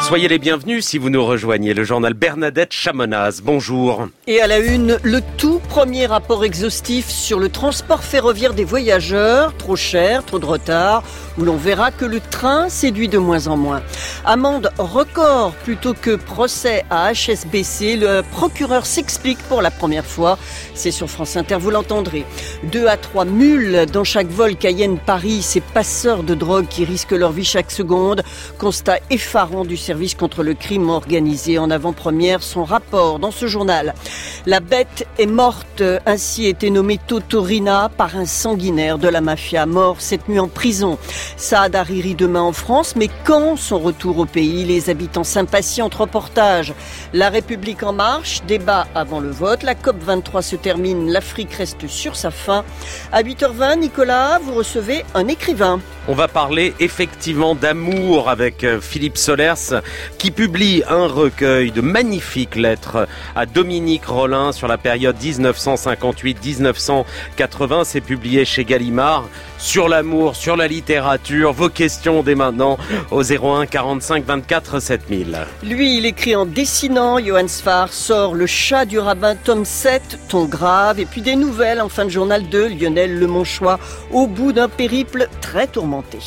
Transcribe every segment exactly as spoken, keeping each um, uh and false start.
Soyez les bienvenus si vous nous rejoignez. Le journal Bernadette Chamonaz. Bonjour. Et à la une, le tout premier rapport exhaustif sur le transport ferroviaire des voyageurs. Trop cher, trop de retard, où l'on verra que le train séduit de moins en moins. Amende record plutôt que procès à H S B C. Le procureur s'explique pour la première fois. C'est sur France Inter, vous l'entendrez. Deux à trois mules dans chaque vol Cayenne-Paris. Ces passeurs de drogue qui risquent leur vie chaque seconde. Constat effarant du service contre le crime organisé. En avant-première, son rapport dans ce journal. La bête est morte. Ainsi était nommé Totorina par un sanguinaire de la mafia, mort cette nuit en prison. Saad Hariri demain en France, mais quand son retour au pays? Les habitants s'impatientent. Reportage. La République en marche, débat avant le vote. La COP vingt-trois se termine, l'Afrique reste sur sa faim. À huit heures vingt, Nicolas, vous recevez un écrivain. On va parler effectivement d'amour avec Philippe Solers, qui publie un recueil de magnifiques lettres à Dominique Rollin sur la période dix-neuf cent cinquante-huit à dix-neuf cent quatre-vingts. C'est publié chez Gallimard. Sur l'amour, sur la littérature, vos questions dès maintenant au zéro un quarante-cinq vingt-quatre sept mille. Lui, il écrit en dessinant. Johann Sfar sort Le chat du rabbin, tome sept, ton grave, et puis des nouvelles en fin de journal de Lionel Lemonchois, au bout d'un périple très tourmenté.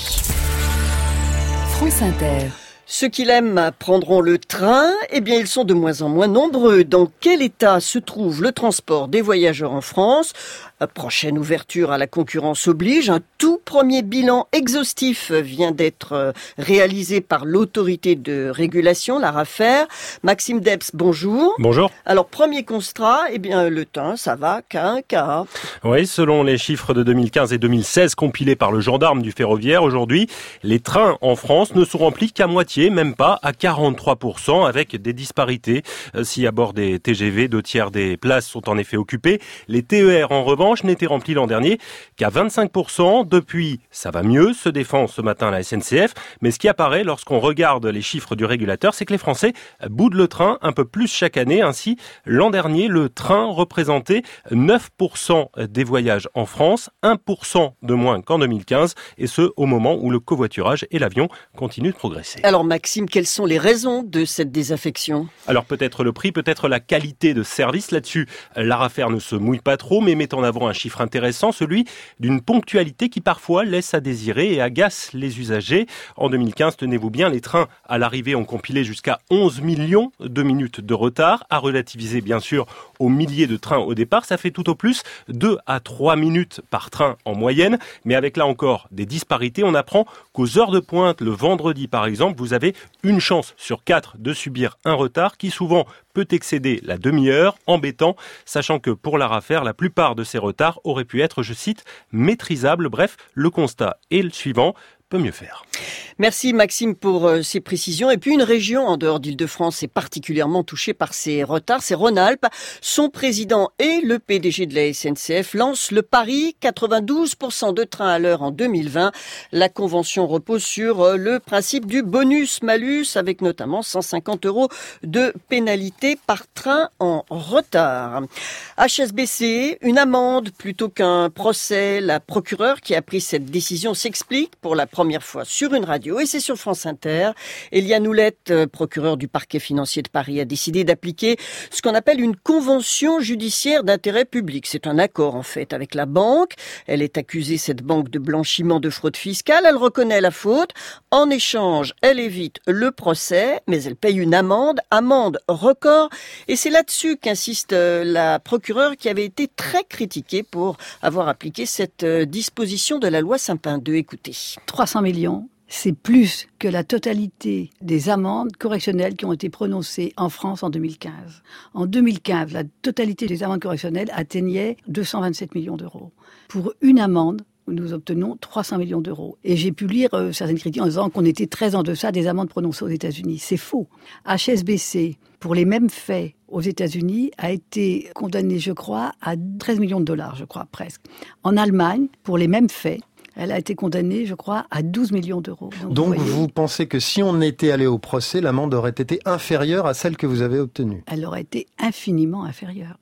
France Inter. Ceux qui l'aiment prendront le train, eh bien ils sont de moins en moins nombreux. Dans quel état se trouve le transport des voyageurs en France ? Prochaine ouverture à la concurrence oblige. Un tout premier bilan exhaustif vient d'être réalisé par l'autorité de régulation, l'ARAFER. Maxime Debs, bonjour. Bonjour. Alors, premier constat, eh bien le train, ça va qu'à un quart. Oui, selon les chiffres de deux mille quinze et deux mille seize compilés par le gendarme du ferroviaire, aujourd'hui, les trains en France ne sont remplis qu'à moitié, même pas à quarante-trois pour cent, avec des disparités. Si à bord des T G V, deux tiers des places sont en effet occupées. Les T E R, en revanche, n'était rempli l'an dernier qu'à vingt-cinq pour cent. Depuis, ça va mieux, se défend ce matin la S N C F. Mais ce qui apparaît lorsqu'on regarde les chiffres du régulateur, c'est que les Français boudent le train un peu plus chaque année. Ainsi, l'an dernier, le train représentait neuf pour cent des voyages en France, un pour cent de moins qu'en deux mille quinze, et ce, au moment où le covoiturage et l'avion continuent de progresser. Alors Maxime, quelles sont les raisons de cette désaffection ? Alors peut-être le prix, peut-être la qualité de service. Là-dessus, l'ARAFER ne se mouille pas trop, mais met en avant un chiffre intéressant, celui d'une ponctualité qui parfois laisse à désirer et agace les usagers. En deux mille quinze, tenez-vous bien, les trains à l'arrivée ont compilé jusqu'à onze millions de minutes de retard, à relativiser bien sûr aux milliers de trains au départ. Ça fait tout au plus deux à trois minutes par train en moyenne, mais avec là encore des disparités. On apprend qu'aux heures de pointe, le vendredi par exemple, vous avez une chance sur quatre de subir un retard qui souvent peut excéder la demi-heure, embêtant, sachant que pour l'ARAFER, la plupart de ces retards auraient pu être, je cite, maîtrisables. Bref, le constat est le suivant. Peut mieux faire. Merci Maxime pour euh, ces précisions. Et puis une région en dehors d'Île-de-France est particulièrement touchée par ces retards, c'est Rhône-Alpes. Son président et le P D G de la S N C F lancent le pari quatre-vingt-douze pour cent de trains à l'heure en deux mille vingt. La convention repose sur euh, le principe du bonus-malus avec notamment cent cinquante euros de pénalité par train en retard. H S B C, une amende plutôt qu'un procès. La procureure qui a pris cette décision s'explique pour la première première fois sur une radio, et c'est sur France Inter. Eliane Houlette, procureure du parquet financier de Paris, a décidé d'appliquer ce qu'on appelle une convention judiciaire d'intérêt public. C'est un accord, en fait, avec la banque. Elle est accusée, cette banque, de blanchiment de fraude fiscale. Elle reconnaît la faute. En échange, elle évite le procès, mais elle paye une amende, amende record. Et c'est là-dessus qu'insiste la procureure, qui avait été très critiquée pour avoir appliqué cette disposition de la loi Sapin deux. Écoutez. trois cents millions, c'est plus que la totalité des amendes correctionnelles qui ont été prononcées en France en deux mille quinze. En deux mille quinze, la totalité des amendes correctionnelles atteignait deux cent vingt-sept millions d'euros. Pour une amende, nous obtenons trois cents millions d'euros. Et j'ai pu lire euh, certaines critiques en disant qu'on était très en deçà des amendes prononcées aux États-Unis. C'est faux. H S B C, pour les mêmes faits aux États-Unis, a été condamné, je crois, à treize millions de dollars, je crois, presque. En Allemagne, pour les mêmes faits, elle a été condamnée, je crois, à douze millions d'euros. Donc, Donc vous, vous pensez que si on était allé au procès, l'amende aurait été inférieure à celle que vous avez obtenue ? Elle aurait été infiniment inférieure.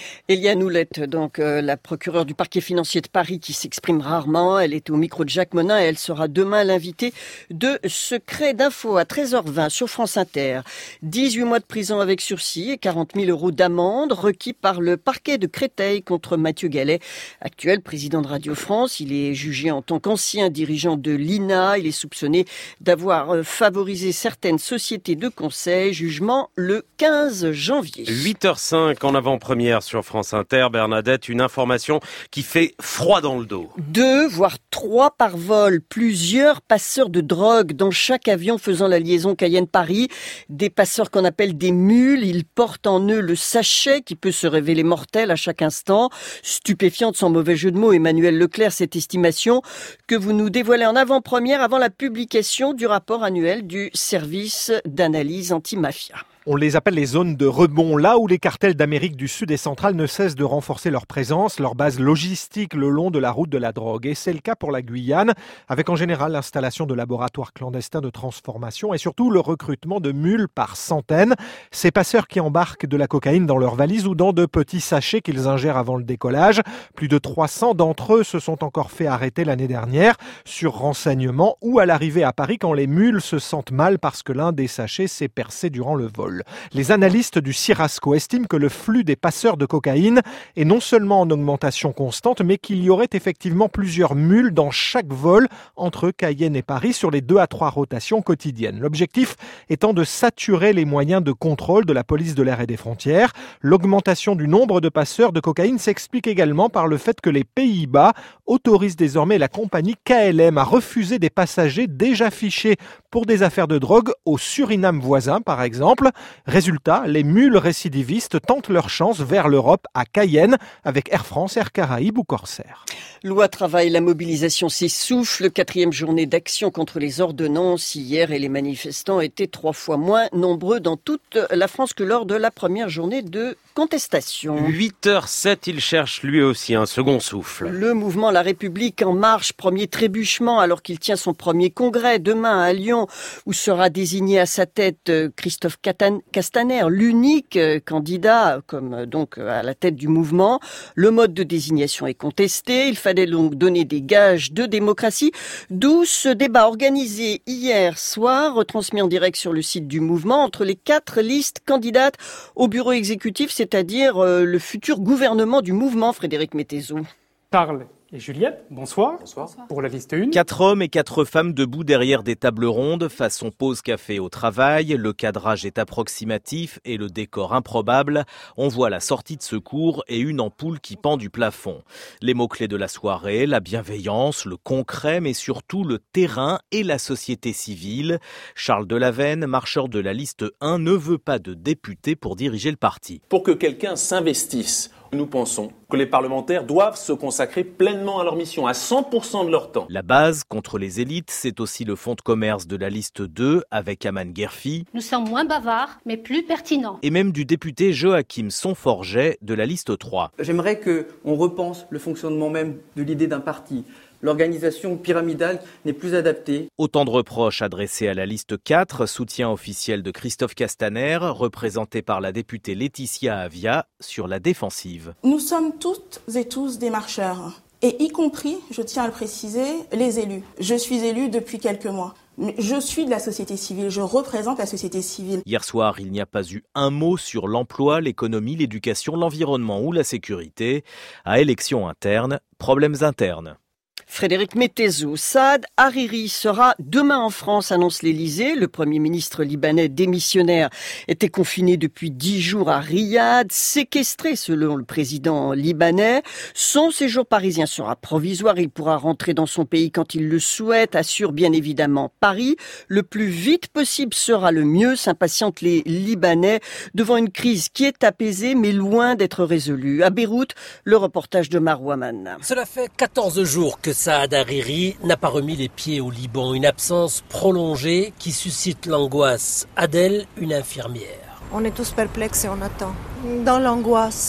Eliane Houlette, donc euh, la procureure du parquet financier de Paris qui s'exprime rarement. Elle est au micro de Jacques Monin et elle sera demain l'invitée de Secret d'Info à treize heures vingt sur France Inter. dix-huit mois de prison avec sursis et quarante mille euros d'amende requis par le parquet de Créteil contre Mathieu Gallet, actuel président de Radio France. Il est jugé en tant qu'ancien dirigeant de l'I N A. Il est soupçonné d'avoir favorisé certaines sociétés de conseil. Jugement le quinze janvier. huit heures cinq en avant-première sur France Inter. Bernadette, une information qui fait froid dans le dos. Deux, voire trois par vol. Plusieurs passeurs de drogue dans chaque avion faisant la liaison Cayenne-Paris. Des passeurs qu'on appelle des mules. Ils portent en eux le sachet qui peut se révéler mortel à chaque instant. Stupéfiante, sans mauvais jeu de mots, Emmanuel Leclerc, cette estimation que vous nous dévoilez en avant-première avant la publication du rapport annuel du service d'analyse anti-mafia. On les appelle les zones de rebond, là où les cartels d'Amérique du Sud et centrale ne cessent de renforcer leur présence, leur base logistique le long de la route de la drogue. Et c'est le cas pour la Guyane, avec en général l'installation de laboratoires clandestins de transformation et surtout le recrutement de mules par centaines. Ces passeurs qui embarquent de la cocaïne dans leurs valises ou dans de petits sachets qu'ils ingèrent avant le décollage. Plus de trois cents d'entre eux se sont encore fait arrêter l'année dernière sur renseignement ou à l'arrivée à Paris quand les mules se sentent mal parce que l'un des sachets s'est percé durant le vol. Les analystes du Cirasco estiment que le flux des passeurs de cocaïne est non seulement en augmentation constante, mais qu'il y aurait effectivement plusieurs mules dans chaque vol entre Cayenne et Paris sur les deux à trois rotations quotidiennes. L'objectif étant de saturer les moyens de contrôle de la police de l'air et des frontières. L'augmentation du nombre de passeurs de cocaïne s'explique également par le fait que les Pays-Bas autorisent désormais la compagnie K L M à refuser des passagers déjà fichés pour des affaires de drogue au Suriname voisin, par exemple. Résultat, les mules récidivistes tentent leur chance vers l'Europe à Cayenne avec Air France, Air Caraïbes ou Corsair. Loi travail, la mobilisation s'essouffle. Quatrième journée d'action contre les ordonnances hier et les manifestants étaient trois fois moins nombreux dans toute la France que lors de la première journée de contestation. huit heures sept, il cherche lui aussi un second souffle. Le mouvement La République en marche, premier trébuchement alors qu'il tient son premier congrès demain à Lyon où sera désigné à sa tête Christophe Castaner, l'unique candidat comme donc à la tête du mouvement. Le mode de désignation est contesté. Il fallait donc donner des gages de démocratie, d'où ce débat organisé hier soir, retransmis en direct sur le site du mouvement, entre les quatre listes candidates au bureau exécutif, c'est-à-dire euh, le futur gouvernement du mouvement, Frédéric Mettezo. Charles et Juliette, bonsoir. Bonsoir. Pour la liste un. Quatre hommes et quatre femmes debout derrière des tables rondes, façon pause café au travail. Le cadrage est approximatif et le décor improbable. On voit la sortie de secours et une ampoule qui pend du plafond. Les mots-clés de la soirée, la bienveillance, le concret, mais surtout le terrain et la société civile. Charles Delavenne, marcheur de la liste un, ne veut pas de député pour diriger le parti. Pour que quelqu'un s'investisse, nous pensons que les parlementaires doivent se consacrer pleinement à leur mission, à cent pour cent de leur temps. La base contre les élites, c'est aussi le fonds de commerce de la liste deux avec Aman Guerfi. Nous sommes moins bavards, mais plus pertinents. Et même du député Joachim Sonforget de la liste trois. J'aimerais qu'on repense le fonctionnement même de l'idée d'un parti. L'organisation pyramidale n'est plus adaptée. Autant de reproches adressés à la liste quatre, soutien officiel de Christophe Castaner, représenté par la députée Laetitia Avia, sur la défensive. Nous sommes toutes et tous des marcheurs, et y compris, je tiens à le préciser, les élus. Je suis élu depuis quelques mois. Mais je suis de la société civile, je représente la société civile. Hier soir, il n'y a pas eu un mot sur l'emploi, l'économie, l'éducation, l'environnement ou la sécurité. À élection interne, problèmes internes. Frédéric Mettezo. Saad Hariri sera demain en France, annonce l'Élysée. Le Premier ministre libanais démissionnaire était confiné depuis dix jours à Riyad, séquestré selon le président libanais. Son séjour parisien sera provisoire. Il pourra rentrer dans son pays quand il le souhaite, assure bien évidemment Paris. Le plus vite possible sera le mieux, s'impatientent les Libanais devant une crise qui est apaisée mais loin d'être résolue. À Beyrouth, le reportage de Marouaman. Cela fait quatorze jours que Saad Hariri n'a pas remis les pieds au Liban. Une absence prolongée qui suscite l'angoisse. Adèle, une infirmière. On est tous perplexes et on attend. Dans l'angoisse.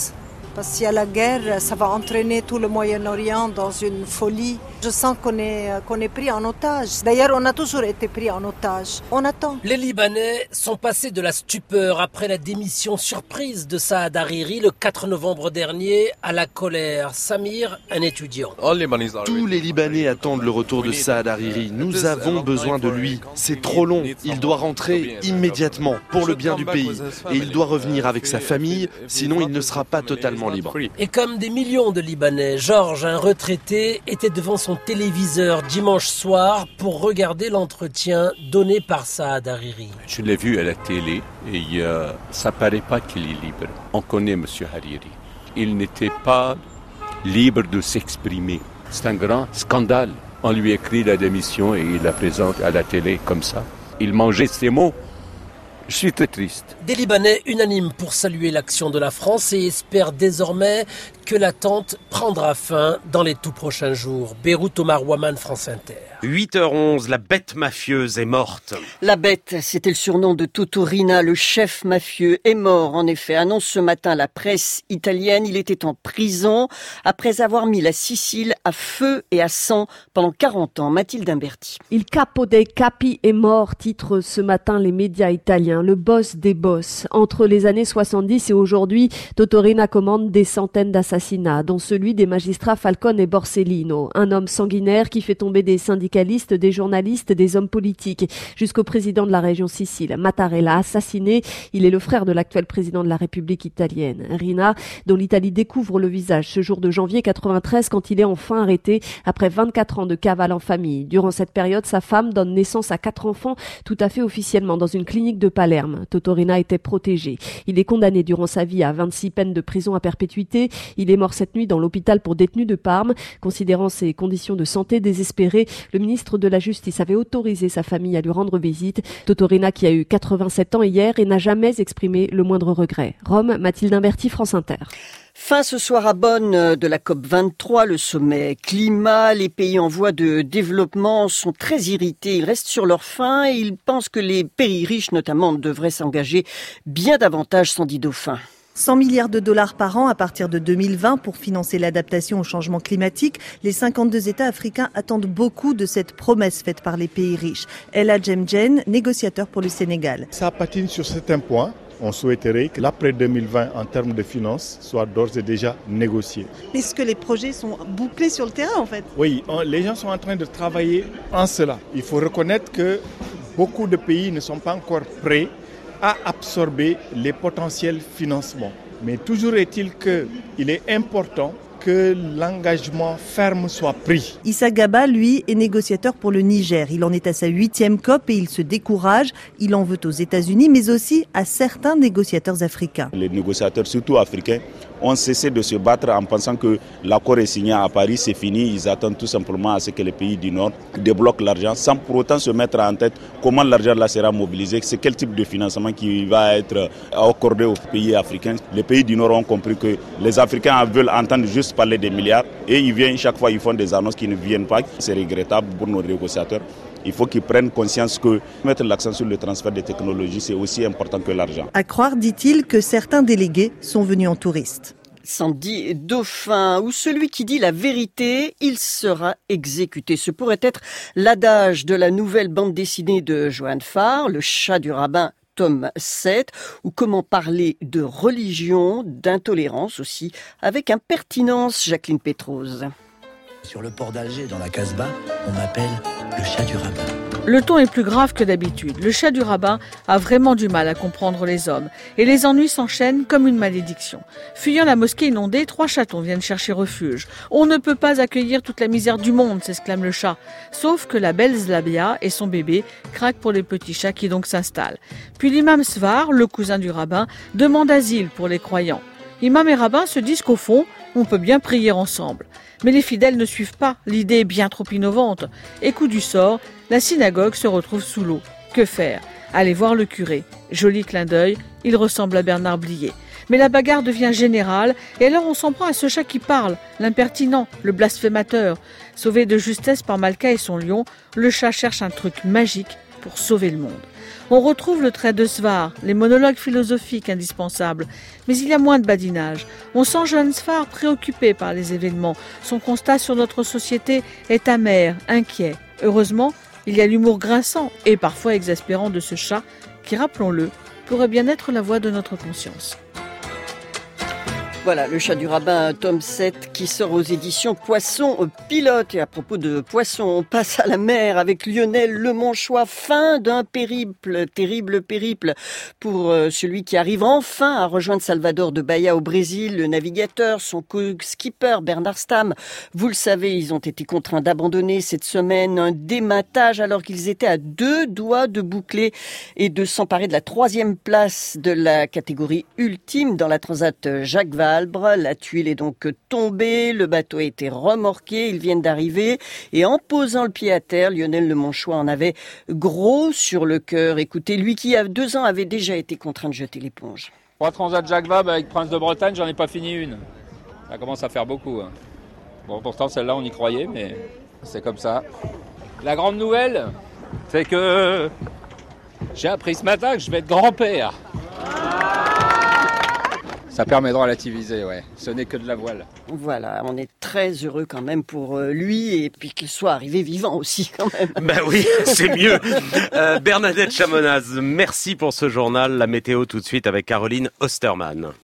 Parce que s'il y a la guerre, ça va entraîner tout le Moyen-Orient dans une folie. Je sens qu'on est, qu'on est pris en otage. D'ailleurs, on a toujours été pris en otage. On attend. Les Libanais sont passés de la stupeur après la démission surprise de Saad Hariri le quatre novembre dernier à la colère. Samir, un étudiant. Tous les Libanais attendent le retour de Saad Hariri. Nous avons besoin de lui. C'est trop long. Il doit rentrer immédiatement pour le bien du pays. Et il doit revenir avec sa famille, sinon il ne sera pas totalement libre. Et comme des millions de Libanais, Georges, un retraité, était devant son téléviseur dimanche soir pour regarder l'entretien donné par Saad Hariri. Je l'ai vu à la télé et euh, ça paraît pas qu'il est libre. On connaît M. Hariri. Il n'était pas libre de s'exprimer. C'est un grand scandale. On lui écrit la démission et il la présente à la télé comme ça. Il mangeait ses mots. Je suis très triste. Des Libanais unanimes pour saluer l'action de la France et espèrent désormais que l'attente prendra fin dans les tout prochains jours. Beyrouth, Omar Ouaman, France Inter. huit heures onze, la bête mafieuse est morte. La bête, c'était le surnom de Toto Riina, le chef mafieux, est mort. En effet, annonce ce matin la presse italienne. Il était en prison après avoir mis la Sicile à feu et à sang pendant quarante ans. Mathilde Imberti. Il capo dei capi est mort, titre ce matin les médias italiens. Le boss des boss. Entre les années soixante-dix et aujourd'hui, Toto Riina commande des centaines d'assassinats, dont celui des magistrats Falcone et Borsellino. Un homme sanguinaire qui fait tomber des syndicalistes, des journalistes, des hommes politiques, jusqu'au président de la région Sicile, Mattarella, assassiné. Il est le frère de l'actuel président de la République italienne. Riina, dont l'Italie découvre le visage ce jour de janvier quatre-vingt-treize quand il est enfin arrêté après vingt-quatre ans de cavale en famille. Durant cette période, sa femme donne naissance à quatre enfants tout à fait officiellement dans une clinique de Palerme. Toto Riina était protégé. Il est condamné durant sa vie à vingt-six peines de prison à perpétuité. Il est mort cette nuit dans l'hôpital pour détenus de Parme. Considérant ses conditions de santé désespérées, le ministre de la Justice avait autorisé sa famille à lui rendre visite. Toto Riina qui a eu quatre-vingt-sept ans hier et n'a jamais exprimé le moindre regret. Rome, Mathilde Imberti, France Inter. Fin ce soir à Bonn de la COP vingt-trois, le sommet climat. Les pays en voie de développement sont très irrités. Ils restent sur leur faim et ils pensent que les pays riches notamment devraient s'engager bien davantage, sans dit Dauphin. cent milliards de dollars par an à partir de deux mille vingt pour financer l'adaptation au changement climatique. Les cinquante-deux États africains attendent beaucoup de cette promesse faite par les pays riches. Ella Djemdjen, négociateur pour le Sénégal. Ça patine sur certains points. On souhaiterait que l'après deux mille vingt, en termes de finances, soit d'ores et déjà négocié. Est-ce que les projets sont bouclés sur le terrain en fait ? Oui, on, les gens sont en train de travailler en cela. Il faut reconnaître que beaucoup de pays ne sont pas encore prêts à absorber les potentiels financements. Mais toujours est-il qu'il est important que l'engagement ferme soit pris. Issa Gaba, lui, est négociateur pour le Niger. Il en est à sa huitième COP et il se décourage. Il en veut aux États-Unis, mais aussi à certains négociateurs africains. Les négociateurs, surtout africains, ont cessé de se battre en pensant que l'accord est signé à Paris, c'est fini. Ils attendent tout simplement à ce que les pays du Nord débloquent l'argent sans pour autant se mettre en tête comment l'argent là sera mobilisé, c'est quel type de financement qui va être accordé aux pays africains. Les pays du Nord ont compris que les Africains veulent entendre juste parler des milliards et ils viennent chaque fois, ils font des annonces qui ne viennent pas. C'est regrettable pour nos négociateurs. Il faut qu'ils prennent conscience que mettre l'accent sur le transfert des technologies, c'est aussi important que l'argent. À croire, dit-il, que certains délégués sont venus en touristes. Sandy Dauphin, ou celui qui dit la vérité, il sera exécuté. Ce pourrait être l'adage de la nouvelle bande dessinée de Johann Farr, Le chat du rabbin, tome sept, ou comment parler de religion, d'intolérance aussi, avec impertinence, Jacqueline Pétrose. Sur le port d'Alger, dans la Casbah, on m'appelle le chat du rabbin. Le ton est plus grave que d'habitude. Le chat du rabbin a vraiment du mal à comprendre les hommes. Et les ennuis s'enchaînent comme une malédiction. Fuyant la mosquée inondée, trois chatons viennent chercher refuge. On ne peut pas accueillir toute la misère du monde, s'exclame le chat. Sauf que la belle Zlabia et son bébé craquent pour les petits chats qui donc s'installent. Puis l'imam Svar, le cousin du rabbin, demande asile pour les croyants. Imam et rabbin se disent qu'au fond, on peut bien prier ensemble. Mais les fidèles ne suivent pas, l'idée est bien trop innovante. Et coup du sort, la synagogue se retrouve sous l'eau. Que faire ? Aller voir le curé. Joli clin d'œil, il ressemble à Bernard Blier. Mais la bagarre devient générale, et alors on s'en prend à ce chat qui parle, l'impertinent, le blasphémateur. Sauvé de justesse par Malka et son lion, le chat cherche un truc magique pour sauver le monde. On retrouve le trait de Svar, les monologues philosophiques indispensables. Mais il y a moins de badinage. On sent jeune Svar préoccupé par les événements. Son constat sur notre société est amer, inquiet. Heureusement, il y a l'humour grinçant et parfois exaspérant de ce chat qui, rappelons-le, pourrait bien être la voix de notre conscience. Voilà, le chat du rabbin, tome sept, qui sort aux éditions Poisson Pilote. Et à propos de poissons, on passe à la mer avec Lionel Lemonchois. Fin d'un périple, terrible périple pour celui qui arrive enfin à rejoindre Salvador de Bahia au Brésil. Le navigateur, son co-skipper Bernard Stamm, vous le savez, ils ont été contraints d'abandonner cette semaine un dématage alors qu'ils étaient à deux doigts de boucler et de s'emparer de la troisième place de la catégorie ultime dans la Transat Jacques Vabre. La tuile est donc tombée, le bateau a été remorqué, ils viennent d'arriver et en posant le pied à terre, Lionel Lemonchois en avait gros sur le cœur. Écoutez, lui qui il y a deux ans avait déjà été contraint de jeter l'éponge. Trois Transat Jacques Vabre avec Prince de Bretagne, j'en ai pas fini une. Ça commence à faire beaucoup. Hein. Bon, pourtant celle-là on y croyait, mais c'est comme ça. La grande nouvelle, c'est que j'ai appris ce matin que je vais être grand-père. Ça permet de relativiser, ouais. Ce n'est que de la voile. Voilà, on est très heureux quand même pour lui et puis qu'il soit arrivé vivant aussi quand même. Ben oui, c'est mieux. Euh, Bernadette Chamonaz, merci pour ce journal. La météo tout de suite avec Caroline Ostermann.